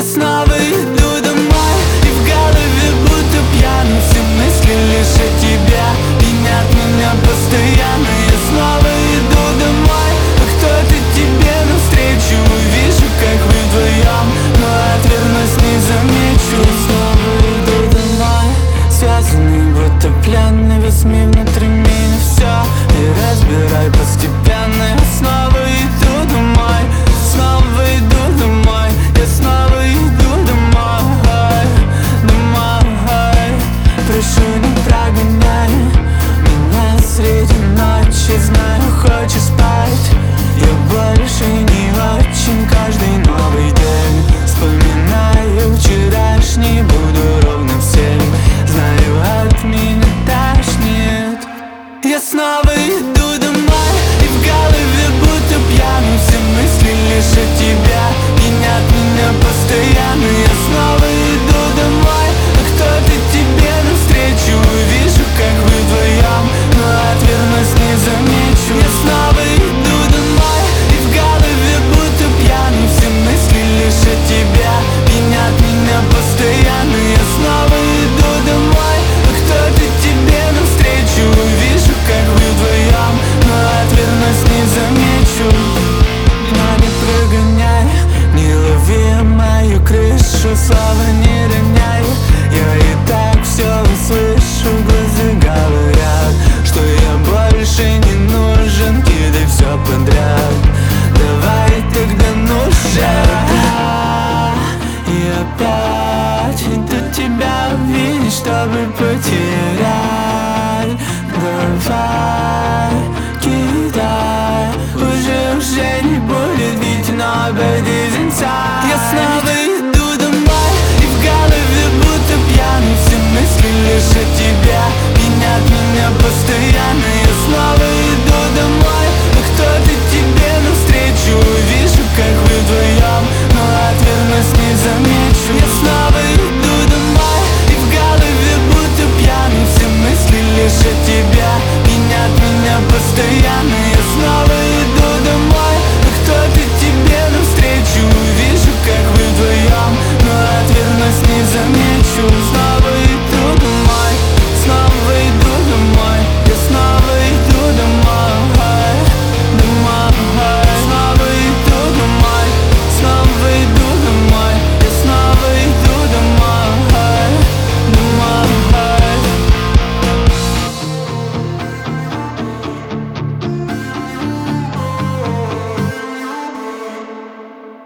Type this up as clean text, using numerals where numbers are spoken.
снова иду домой, и в голове будто пьяный. Все мысли лишь о тебе, пьянят меня постоянно. Я снова иду домой, а кто-то тебе навстречу. Увижу, как вы вдвоем, но отвернусь, не замечу. Снова иду домой, связанный, будто пленный. Возьми внутри меня все и разбирай постепенно. Я снова иду домой, снова иду домой. Я снова иду домой, домой. Прошу, не прогоняй меня среди ночи. Знаю, хочешь спать, я больше не очень. Каждый новый день вспоминаю вчерашний. Буду ровно в 7, знаю, от меня тошнит. Я снова иду домой, и в голове будто пьяный. Все мысли лишь о тебе, пьянят меня постоянно. Я снова иду домой, а кто-то тебе навстречу. Увижу, как вы вдвоем, но отвернусь, не замечу. Я снова иду домой, и в голове будто пьяный. Все мысли лишь о тебе, пьянят меня постоянно. Я снова иду домой, а кто-то тебе навстречу. Увижу, как вы вдвоем, но отвернусь, не замечу. Но не прогоняй, не лови мою крышу. Слова не роняй, я и так все услышу. Глаза говорят, что я больше не нужен. Кидай все подряд, давай тогда нужен. И опять иду тебя увидеть, чтобы потерять. Давай, кидай, уже не будет, ведь но без инсайт. Я снова иду домой, и в голове будто пьяный. Все мысли лишь о тебе, пьянят меня постоянно. Я снова иду домой, а кто-то тебе навстречу. Увижу, как вы вдвоем, но отвернусь, не замечу.